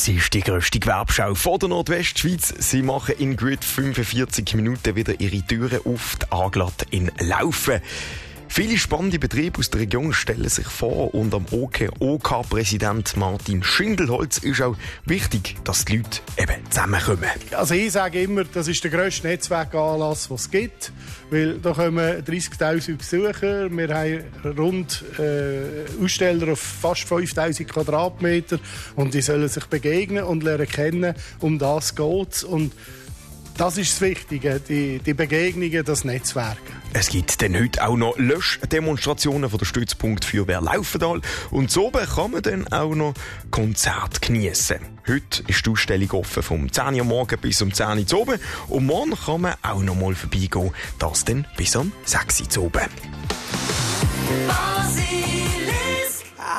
Es ist die grösste Gewerbeschau von der Nordwestschweiz. Sie machen in gut 45 Minuten wieder ihre Türen auf, die Aglat in Laufen. Viele spannende Betriebe aus der Region stellen sich vor und am OK-Präsident Martin Schindelholz ist auch wichtig, dass die Leute eben zusammenkommen. Also ich sage immer, das ist der grösste Netzwerkanlass, den es gibt, weil da kommen 30'000 Besucher, wir haben rund Aussteller auf fast 5'000 Quadratmeter und die sollen sich begegnen und lernen kennen, um das geht es. Und das ist das Wichtige, die Begegnungen, das Netzwerken. Es gibt dann heute auch noch Löschdemonstrationen von der Stützpunkt Feuerwehr Laufental. Und so kann man dann auch noch Konzerte geniessen. Heute ist die Ausstellung offen vom 10 Uhr morgen bis um 10 Uhr oben. Und morgen kann man auch noch mal vorbeigehen. Das dann bis um 6 Uhr oben.